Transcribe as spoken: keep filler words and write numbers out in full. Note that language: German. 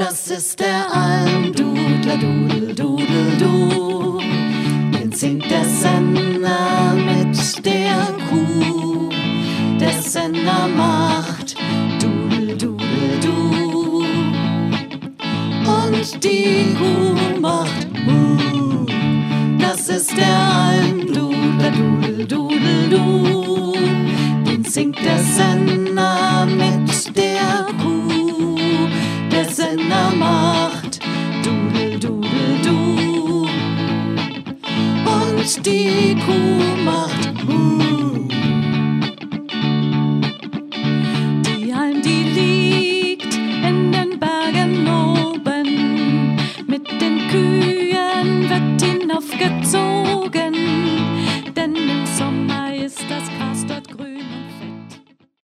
Das ist der Almdudler, Dudel, Dudel, Du. Den singt der Sender mit der Kuh. Der Sender macht Dudel, Dudel, Du. Und die Kuh macht Mu. Das ist der Almdudler, Dudel, Dudel, Du. Den singt der Sender mit der Kuh. Der Sender macht Dudel, Dudel, Du. Und die Kuh macht Mu.